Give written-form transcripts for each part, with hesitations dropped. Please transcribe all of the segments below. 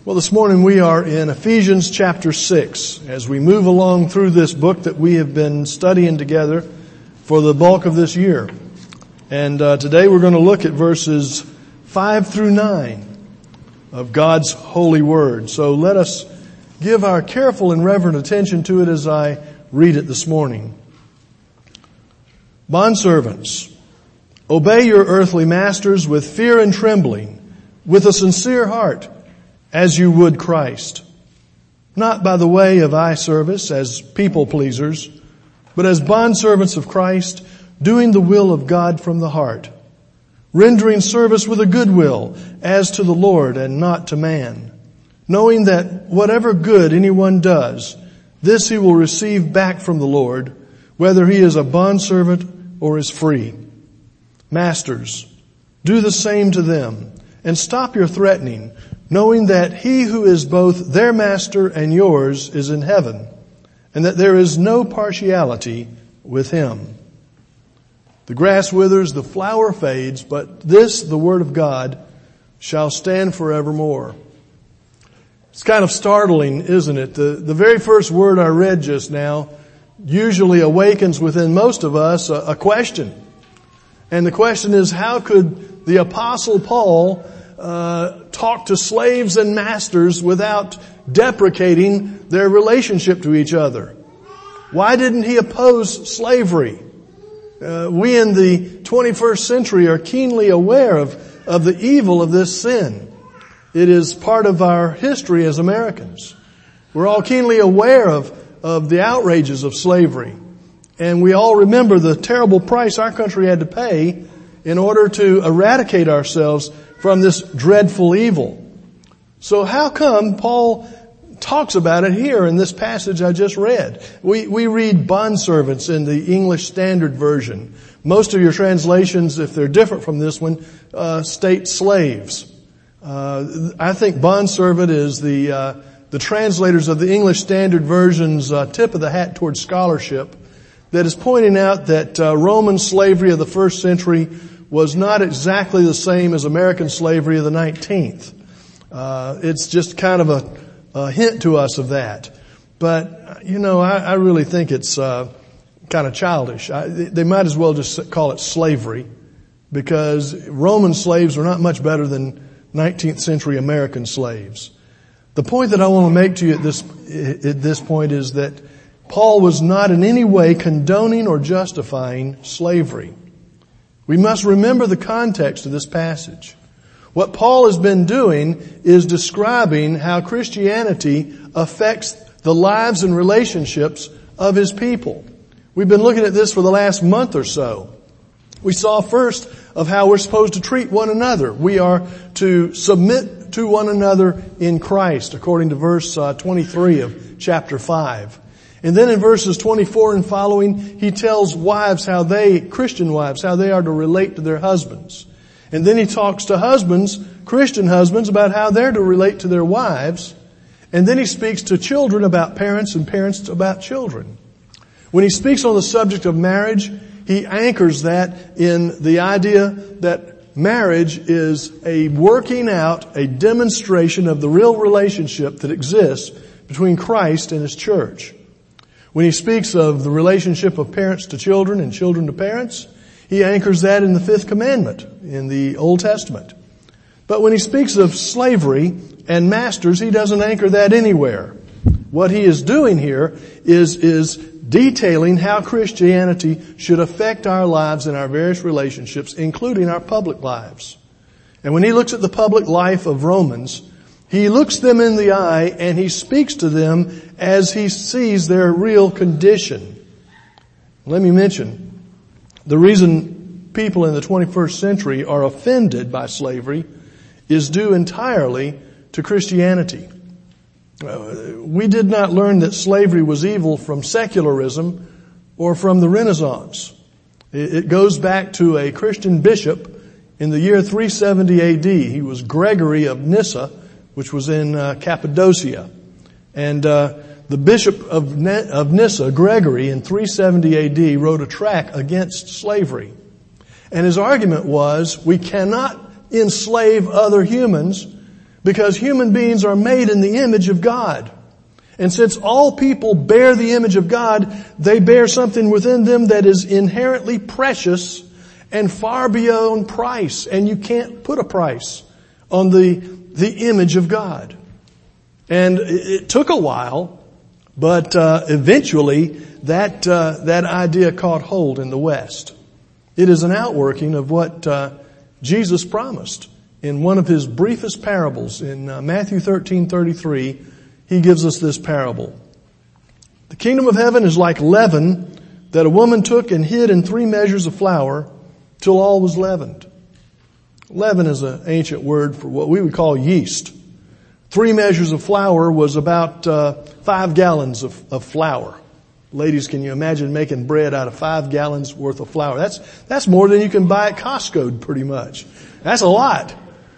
Well, this morning we are in Ephesians chapter 6 as we move along through this book that we have been studying together for the bulk of this year. And today we're going to look at verses 5 through 9 of God's holy word. So let us give our careful and reverent attention to it as I read it this morning. Bondservants, obey your earthly masters with fear and trembling, with a sincere heart, as you would Christ, not by the way of eye service as people pleasers, but as bondservants of Christ, doing the will of God from the heart, rendering service with a good will as to the Lord and not to man, knowing that whatever good anyone does, this he will receive back from the Lord, whether he is a bondservant or is free. Masters, do the same to them, and stop your threatening, knowing that he who is both their master and yours is in heaven, and that there is no partiality with him. The grass withers, the flower fades, but this, the word of God, shall stand forevermore. It's kind of startling, isn't it? The very first word I read just now usually awakens within most of us a question. And the question is, how could the Apostle Paul talk to slaves and masters without deprecating their relationship to each other? Why didn't he oppose slavery? We in the 21st century are keenly aware of the evil of this sin. It is part of our history as Americans. We're all keenly aware of the outrages of slavery. And we all remember the terrible price our country had to pay in order to eradicate ourselves from this dreadful evil. So how come Paul talks about it here in this passage I just read? We read bondservants in the English Standard Version. Most of your translations, if they're different from this one, state slaves. I think bondservant is the translators of the English Standard Version's tip of the hat towards scholarship that is pointing out that Roman slavery of the first century was not exactly the same as American slavery of the 19th. It's just kind of a hint to us of that. But, I really think it's kind of childish. They might as well just call it slavery, because Roman slaves are not much better than 19th century American slaves. The point that I want to make to you at this point is that Paul was not in any way condoning or justifying slavery. We must remember the context of this passage. What Paul has been doing is describing how Christianity affects the lives and relationships of his people. We've been looking at this for the last month or so. We saw first of how we're supposed to treat one another. We are to submit to one another in Christ, according to verse 23 of chapter 5. And then in verses 24 and following, he tells Christian wives, how they are to relate to their husbands. And then he talks to husbands, Christian husbands, about how they're to relate to their wives. And then he speaks to children about parents and parents about children. When he speaks on the subject of marriage, he anchors that in the idea that marriage is a working out, a demonstration of the real relationship that exists between Christ and his church. When he speaks of the relationship of parents to children and children to parents, he anchors that in the fifth commandment in the Old Testament. But when he speaks of slavery and masters, he doesn't anchor that anywhere. What he is doing here is detailing how Christianity should affect our lives and our various relationships, including our public lives. And when he looks at the public life of Romans, he looks them in the eye and he speaks to them as he sees their real condition. Let me mention, the reason people in the 21st century are offended by slavery is due entirely to Christianity. We did not learn that slavery was evil from secularism or from the Renaissance. It goes back to a Christian bishop in the year 370 AD. He was Gregory of Nyssa, which was in Cappadocia. And the bishop of Nyssa, Gregory, in 370 AD, wrote a tract against slavery. And his argument was, we cannot enslave other humans, Because human beings are made in the image of God. And since all people bear the image of God, they bear something within them that is inherently precious and far beyond price. And you can't put a price on the image of God. And it took a while, but eventually that idea caught hold in the West. It is an outworking of what Jesus promised in one of his briefest parables. In Matthew 13:33, he gives us this parable. The kingdom of heaven is like leaven that a woman took and hid in 3 measures of flour till all was leavened. Leaven is an ancient word for what we would call yeast. 3 measures of flour was about 5 gallons of flour. Ladies, can you imagine making bread out of 5 gallons worth of flour? That's more than you can buy at Costco pretty much. That's a lot.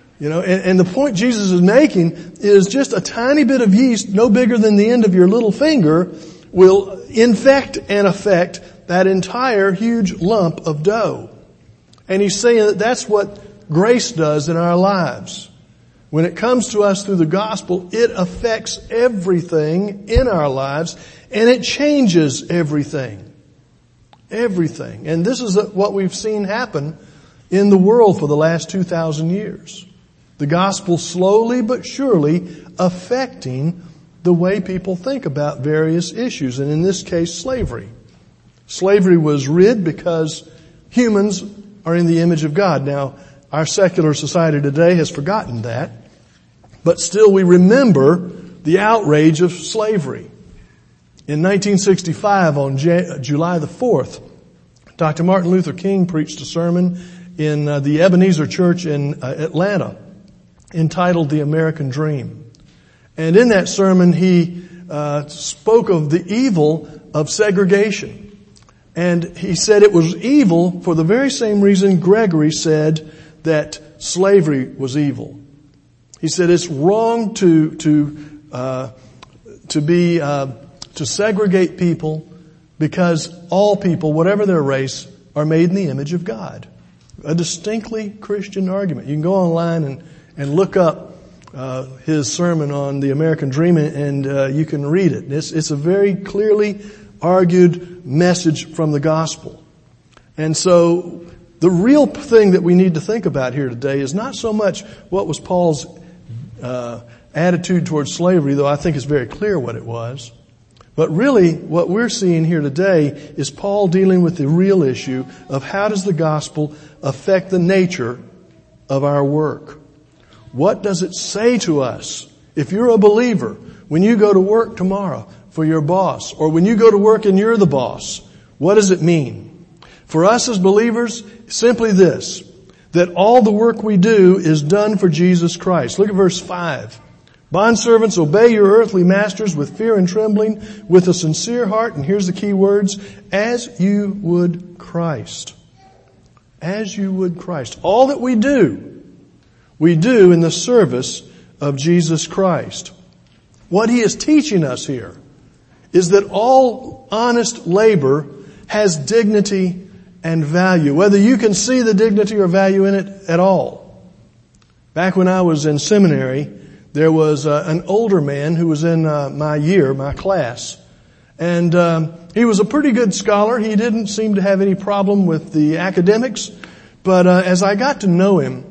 And the point Jesus is making is just a tiny bit of yeast, no bigger than the end of your little finger, will infect and affect that entire huge lump of dough. And he's saying that that's what grace does in our lives. When it comes to us through the gospel, it affects everything in our lives, and it changes everything. Everything. And this is what we've seen happen in the world for the last 2,000 years. The gospel slowly but surely affecting the way people think about various issues, and in this case, slavery. Slavery was rid because humans are in the image of God. Now, our secular society today has forgotten that, but still we remember the outrage of slavery. In 1965, on July the 4th, Dr. Martin Luther King preached a sermon in the Ebenezer Church in Atlanta entitled The American Dream. And in that sermon, he spoke of the evil of segregation. And he said it was evil for the very same reason Gregory said that slavery was evil. He said it's wrong to segregate people because all people, whatever their race, are made in the image of God. A distinctly Christian argument. You can go online and look up his sermon on the American Dream, and you can read it. It's a very clearly argued message from the gospel. And so the real thing that we need to think about here today is not so much what was Paul's attitude towards slavery, though I think it's very clear what it was. But really, what we're seeing here today is Paul dealing with the real issue of how does the gospel affect the nature of our work? What does it say to us? If you're a believer, when you go to work tomorrow for your boss, or when you go to work and you're the boss, what does it mean? For us as believers, simply this, that all the work we do is done for Jesus Christ. Look at verse 5. Bondservants, obey your earthly masters with fear and trembling, with a sincere heart, and here's the key words, as you would Christ. As you would Christ. All that we do in the service of Jesus Christ. What he is teaching us here is that all honest labor has dignity and value, whether you can see the dignity or value in it at all. Back when I was in seminary, there was an older man who was in my class. And he was a pretty good scholar. He didn't seem to have any problem with the academics. But as I got to know him,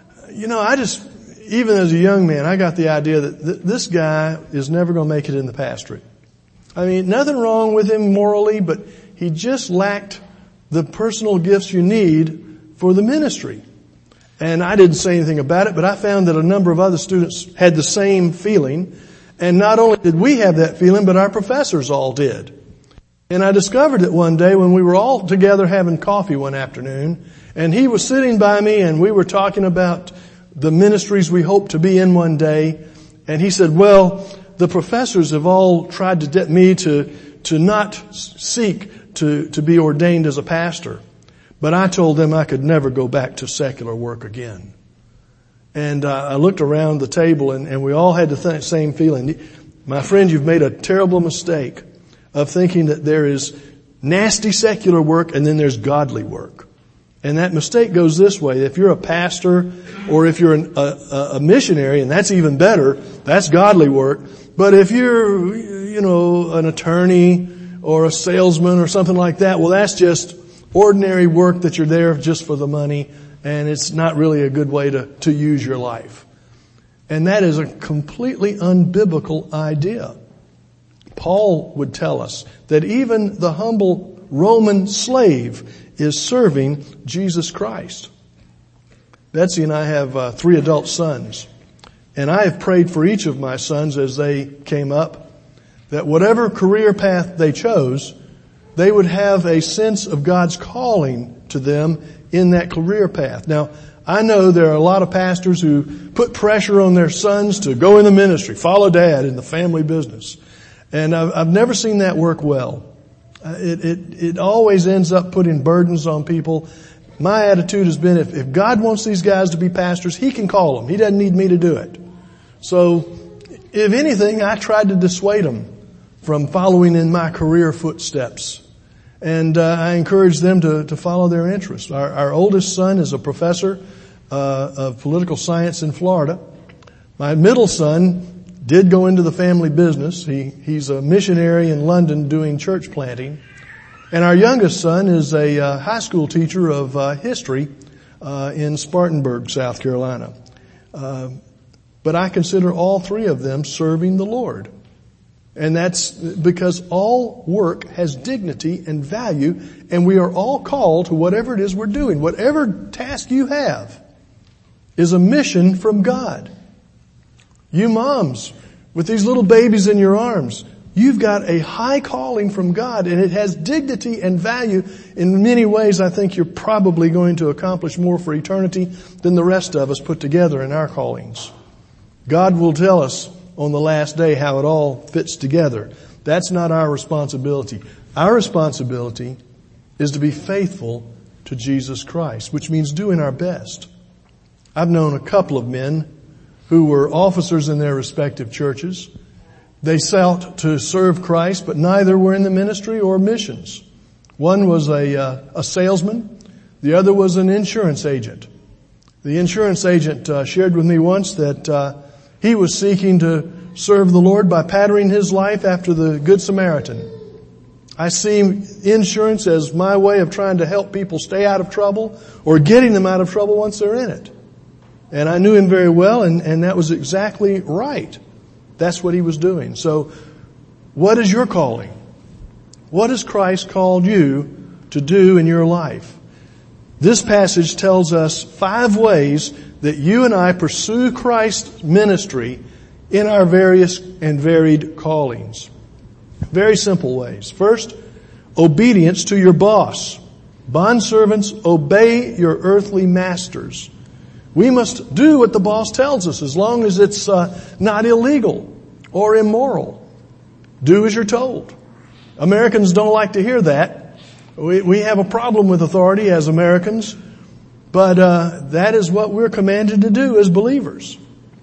even as a young man, I got the idea that this guy is never going to make it in the pastorate. I mean, nothing wrong with him morally, but he just lacked the personal gifts you need for the ministry. And I didn't say anything about it, but I found that a number of other students had the same feeling. And not only did we have that feeling, but our professors all did. And I discovered it one day when we were all together having coffee one afternoon, and he was sitting by me and we were talking about the ministries we hope to be in one day. And he said, well, the professors have all tried to get me to not seek to be ordained as a pastor. But I told them I could never go back to secular work again. And I looked around the table and we all had the same feeling. My friend, you've made a terrible mistake of thinking that there is nasty secular work and then there's godly work. And that mistake goes this way. If you're a pastor or if you're a missionary, and that's even better, that's godly work. But if you're, an attorney or a salesman or something like that, well, that's just ordinary work that you're there just for the money, and it's not really a good way to use your life. And that is a completely unbiblical idea. Paul would tell us that even the humble Roman slave is serving Jesus Christ. Betsy and I have 3 adult sons, and I have prayed for each of my sons as they came up that whatever career path they chose, they would have a sense of God's calling to them in that career path. Now, I know there are a lot of pastors who put pressure on their sons to go in the ministry, follow dad in the family business. And I've never seen that work well. It always ends up putting burdens on people. My attitude has been if God wants these guys to be pastors, He can call them. He doesn't need me to do it. So, if anything, I tried to dissuade them from following in my career footsteps. And I encourage them to follow their interests. Our oldest son is a professor of political science in Florida. My middle son did go into the family business. He's a missionary in London doing church planting. And our youngest son is a high school teacher of history in Spartanburg, South Carolina. But I consider all 3 of them serving the Lord. And that's because all work has dignity and value, and we are all called to whatever it is we're doing. Whatever task you have is a mission from God. You moms, with these little babies in your arms, you've got a high calling from God, and it has dignity and value. In many ways, I think you're probably going to accomplish more for eternity than the rest of us put together in our callings. God will tell us on the last day how it all fits together. That's not our responsibility. Our responsibility is to be faithful to Jesus Christ, which means doing our best. I've known a couple of men who were officers in their respective churches. They sought to serve Christ, but neither were in the ministry or missions. One was a salesman. The other was an insurance agent. The insurance agent shared with me once that he was seeking to serve the Lord by patterning his life after the Good Samaritan. I see insurance as my way of trying to help people stay out of trouble or getting them out of trouble once they're in it. And I knew him very well, and that was exactly right. That's what he was doing. So, what is your calling? What has Christ called you to do in your life? This passage tells us 5 ways that you and I pursue Christ's ministry in our various and varied callings. Very simple ways. First, obedience to your boss. Bondservants, obey your earthly masters. We must do what the boss tells us as long as it's not illegal or immoral. Do as you're told. Americans don't like to hear that. We have a problem with authority as Americans, but that is what we're commanded to do as believers.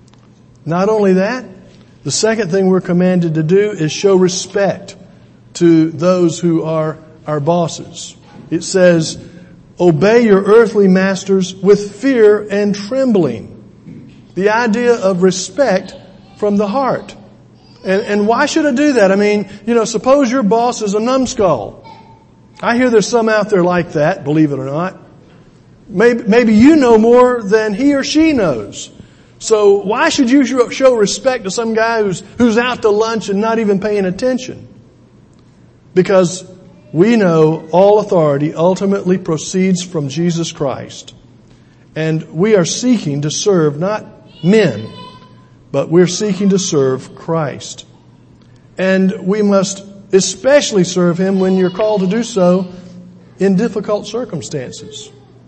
Not only that, the second thing we're commanded to do is show respect to those who are our bosses. It says, obey your earthly masters with fear and trembling. The idea of respect from the heart. And why should I do that? I mean, suppose your boss is a numbskull. I hear there's some out there like that, believe it or not. Maybe you know more than he or she knows. So why should you show respect to some guy who's out to lunch and not even paying attention? Because we know all authority ultimately proceeds from Jesus Christ. And we are seeking to serve not men, but we're seeking to serve Christ. And we must especially serve Him when you're called to do so in difficult circumstances.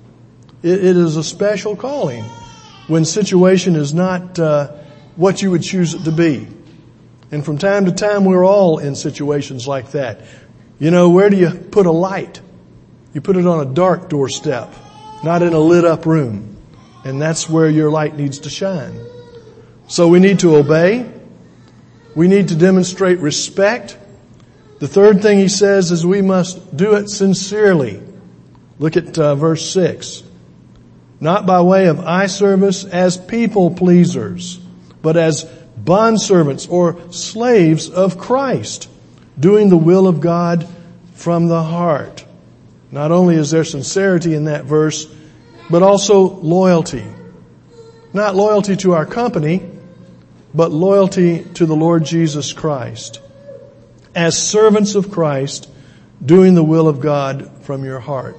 It is a special calling when situation is not what you would choose it to be. And from time to time, we're all in situations like that. Where do you put a light? You put it on a dark doorstep, not in a lit up room. And that's where your light needs to shine. So we need to obey. We need to demonstrate respect. The third thing he says is we must do it sincerely. Look at verse 6. Not by way of eye service as people pleasers, but as bondservants or slaves of Christ, doing the will of God from the heart. Not only is there sincerity in that verse, but also loyalty. Not loyalty to our company, but loyalty to the Lord Jesus Christ. As servants of Christ, doing the will of God from your heart.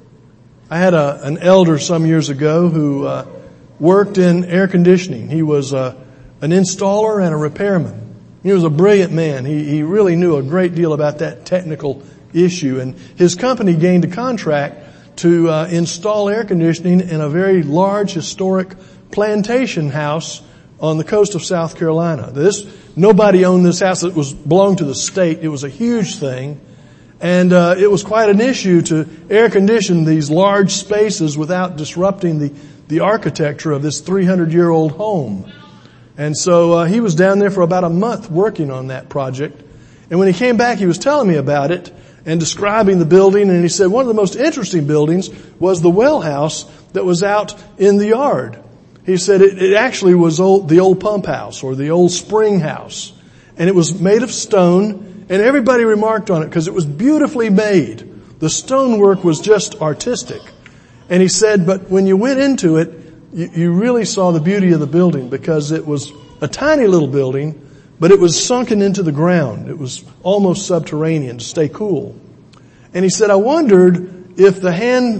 I had an elder some years ago who worked in air conditioning. He was an installer and a repairman. He was a brilliant man. He really knew a great deal about that technical issue. And his company gained a contract to install air conditioning in a very large historic plantation house on the coast of South Carolina. Nobody owned this house. It belonged to the state. It was a huge thing. And it was quite an issue to air condition these large spaces without disrupting the architecture of this 300-year-old home. And so he was down there for about a month working on that project. And when he came back, he was telling me about it and describing the building. And he said one of the most interesting buildings was the well house that was out in the yard. He said it actually was the old pump house or the old spring house. And it was made of stone. And everybody remarked on it because it was beautifully made. The stonework was just artistic. And he said, but when you went into it, you really saw the beauty of the building because it was a tiny little building, but it was sunken into the ground. It was almost subterranean to stay cool. And he said, I wondered if the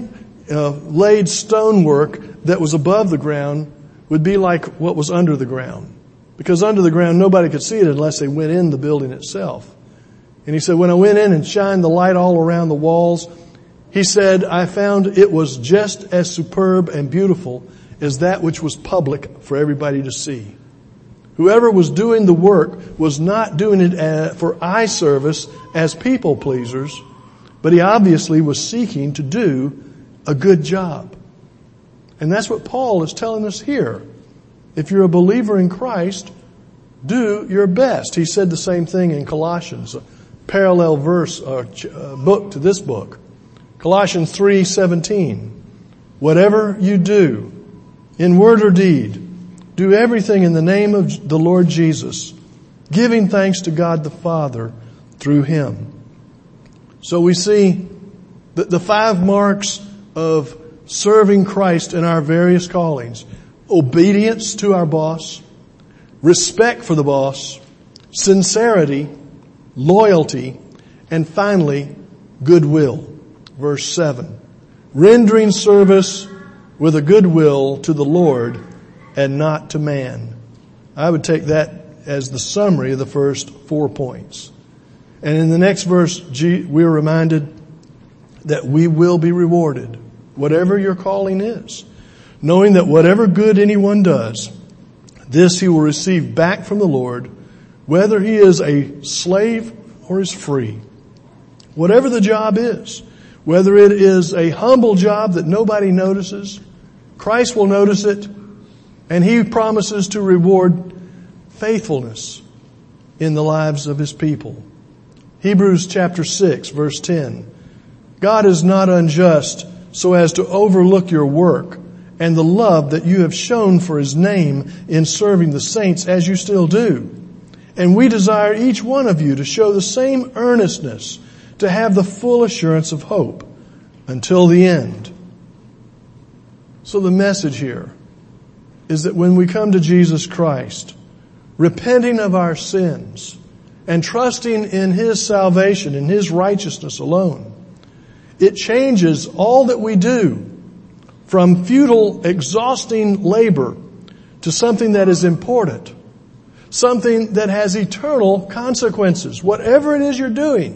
hand-laid stonework that was above the ground would be like what was under the ground. Because under the ground, nobody could see it unless they went in the building itself. And he said, when I went in and shined the light all around the walls, he said, I found it was just as superb and beautiful as that which was public for everybody to see. Whoever was doing the work was not doing it for eye service as people pleasers, but he obviously was seeking to do a good job. And that's what Paul is telling us here. If you're a believer in Christ, do your best. He said the same thing in Colossians, a parallel verse, book to this book. Colossians 3:17. Whatever you do, in word or deed, do everything in the name of the Lord Jesus, giving thanks to God the Father through Him. So we see the 5 marks of serving Christ in our various callings. Obedience to our boss, respect for the boss, sincerity, loyalty, and finally, goodwill. Verse 7. Rendering service with a goodwill to the Lord and not to man. I would take that as the summary of the first 4 points. And in the next verse, we're reminded that we will be rewarded, whatever your calling is, knowing that whatever good anyone does, this he will receive back from the Lord, whether he is a slave or is free. Whatever the job is, whether it is a humble job that nobody notices, Christ will notice it, and He promises to reward faithfulness in the lives of His people. Hebrews chapter 6, verse 10. God is not unjust so as to overlook your work and the love that you have shown for His name in serving the saints as you still do. And we desire each one of you to show the same earnestness, to have the full assurance of hope until the end. So the message here is that when we come to Jesus Christ, repenting of our sins and trusting in His salvation and His righteousness alone, it changes all that we do from futile, exhausting labor to something that is important, something that has eternal consequences. Whatever it is you're doing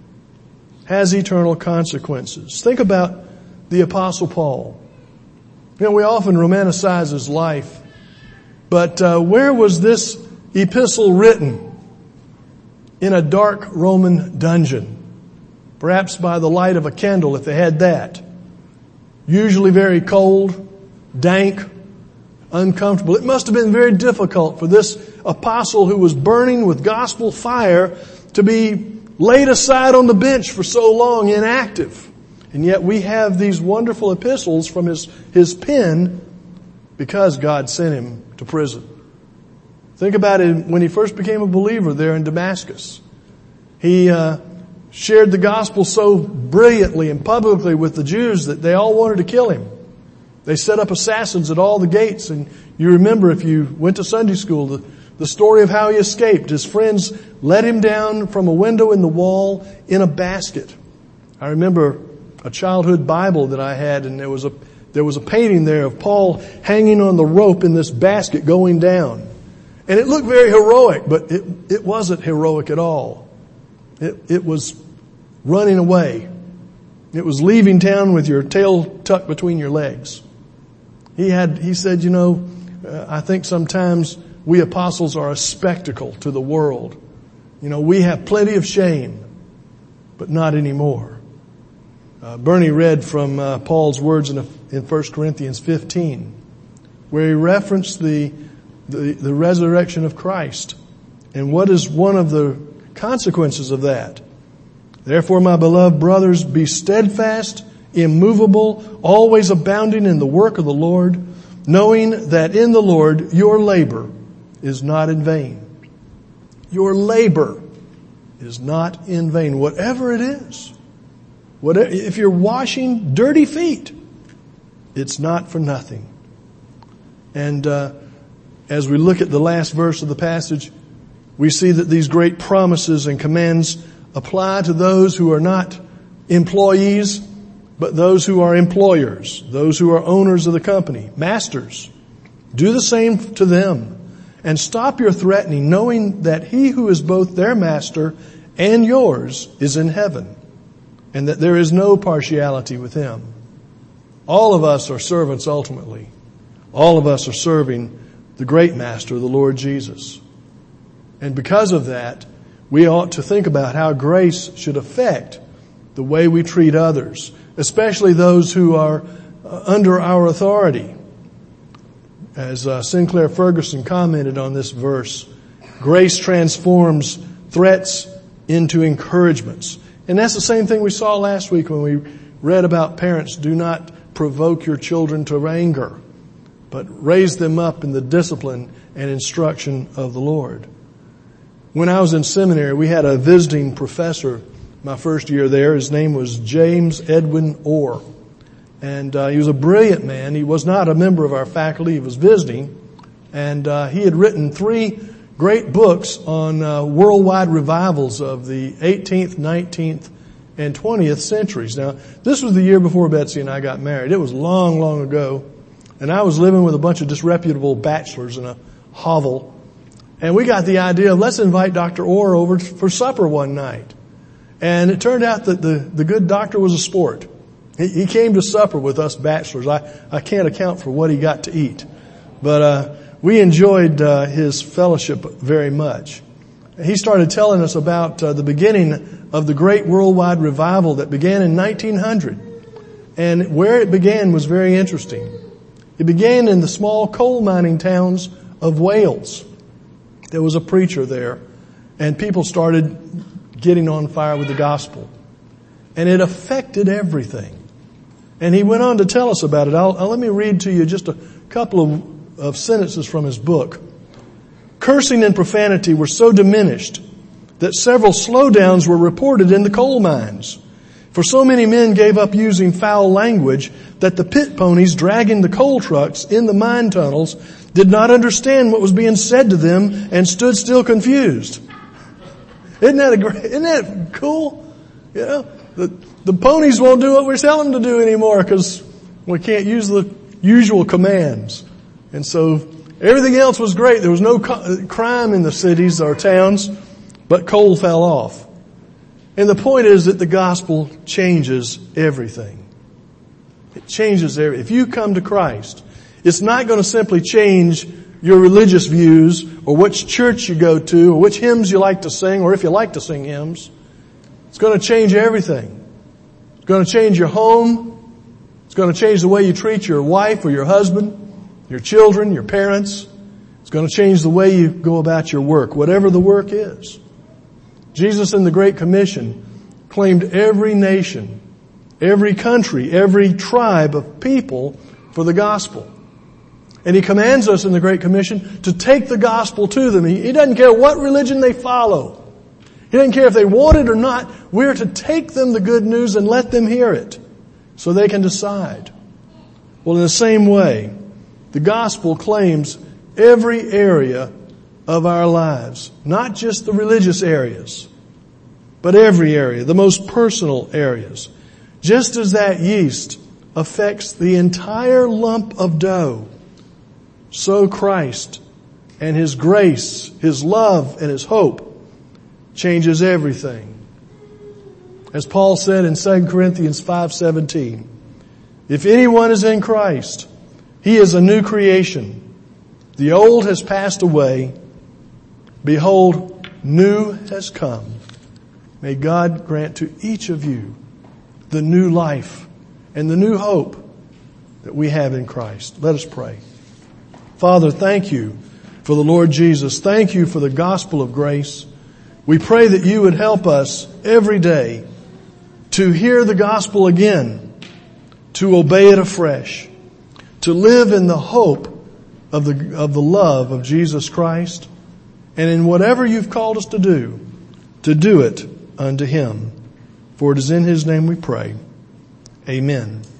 has eternal consequences. Think about the Apostle Paul. You know, we often romanticize his life, but where was this epistle written? In a dark Roman dungeon, perhaps by the light of a candle if they had that. Usually very cold, dank, uncomfortable. It must have been very difficult for this apostle who was burning with gospel fire to be laid aside on the bench for so long, inactive. And yet we have these wonderful epistles from his pen because God sent him to prison. Think about it when he first became a believer there in Damascus. He shared the gospel so brilliantly and publicly with the Jews that they all wanted to kill him. They set up assassins at all the gates. And you remember, if you went to Sunday school, the story of how he escaped. His friends let him down from a window in the wall in a basket. I remember a childhood Bible that I had, and there was a painting there of Paul hanging on the rope in this basket going down. And it looked very heroic, but it wasn't heroic at all. It was running away. It was leaving town with your tail tucked between your legs. He said, I think sometimes we apostles are a spectacle to the world. We have plenty of shame, but not anymore. Bernie read from Paul's words in 1 Corinthians 15, where he referenced the resurrection of Christ. And what is one of the consequences of that? Therefore, my beloved brothers, be steadfast, immovable, always abounding in the work of the Lord, knowing that in the Lord your labor is not in vain. Your labor is not in vain, whatever it is. If you're washing dirty feet, it's not for nothing. And as we look at the last verse of the passage, we see that these great promises and commands apply to those who are not employees, but those who are employers, those who are owners of the company, masters. Do the same to them, and stop your threatening, knowing that he who is both their master and yours is in heaven, and that there is no partiality with him. All of us are servants ultimately. All of us are serving the great master, the Lord Jesus. And because of that, we ought to think about how grace should affect the way we treat others, especially those who are under our authority. As Sinclair Ferguson commented on this verse, grace transforms threats into encouragements. And that's the same thing we saw last week when we read about parents. Do not provoke your children to anger, but raise them up in the discipline and instruction of the Lord. When I was in seminary, we had a visiting professor my first year there. His name was James Edwin Orr. And he was a brilliant man. He was not a member of our faculty. He was visiting. And he had written 3 great books on worldwide revivals of the 18th, 19th, and 20th centuries. Now, this was the year before Betsy and I got married. It was long, long ago. And I was living with a bunch of disreputable bachelors in a hovel. And we got the idea of let's invite Dr. Orr over for supper one night. And it turned out that the good doctor was a sport. He came to supper with us bachelors. I can't account for what he got to eat. But we enjoyed his fellowship very much. He started telling us about the beginning of the great worldwide revival that began in 1900. And where it began was very interesting. It began in the small coal mining towns of Wales. There was a preacher there, and people started getting on fire with the gospel. And it affected everything. And he went on to tell us about it. Let me read to you just a couple of sentences from his book. Cursing and profanity were so diminished that several slowdowns were reported in the coal mines. For so many men gave up using foul language that the pit ponies dragging the coal trucks in the mine tunnels did not understand what was being said to them and stood still confused. Isn't that cool? You know, the ponies won't do what we're telling them to do anymore because we can't use the usual commands. And so everything else was great. There was no crime in the cities or towns, but coal fell off. And the point is that the gospel changes everything. It changes everything. If you come to Christ, it's not going to simply change your religious views or which church you go to or which hymns you like to sing or if you like to sing hymns. It's going to change everything. It's going to change your home. It's going to change the way you treat your wife or your husband, your children, your parents. It's going to change the way you go about your work, whatever the work is. Jesus in the Great Commission claimed every nation every country, every tribe of people for the gospel. And He commands us in the Great Commission to take the gospel to them. He doesn't care what religion they follow. He doesn't care if they want it or not. We're to take them the good news and let them hear it so they can decide. Well, in the same way, the gospel claims every area of our lives, not just the religious areas, but every area, the most personal areas. Just as that yeast affects the entire lump of dough, so Christ and His grace, His love, and His hope changes everything. As Paul said in 2 Corinthians 5:17, if anyone is in Christ, he is a new creation. The old has passed away. Behold, new has come. May God grant to each of you the new life and the new hope that we have in Christ. Let us pray. Father, thank You for the Lord Jesus. Thank You for the gospel of grace. We pray that You would help us every day to hear the gospel again, to obey it afresh, to live in the hope of the love of Jesus Christ, and in whatever You've called us to do it unto Him. For it is in His name we pray. Amen.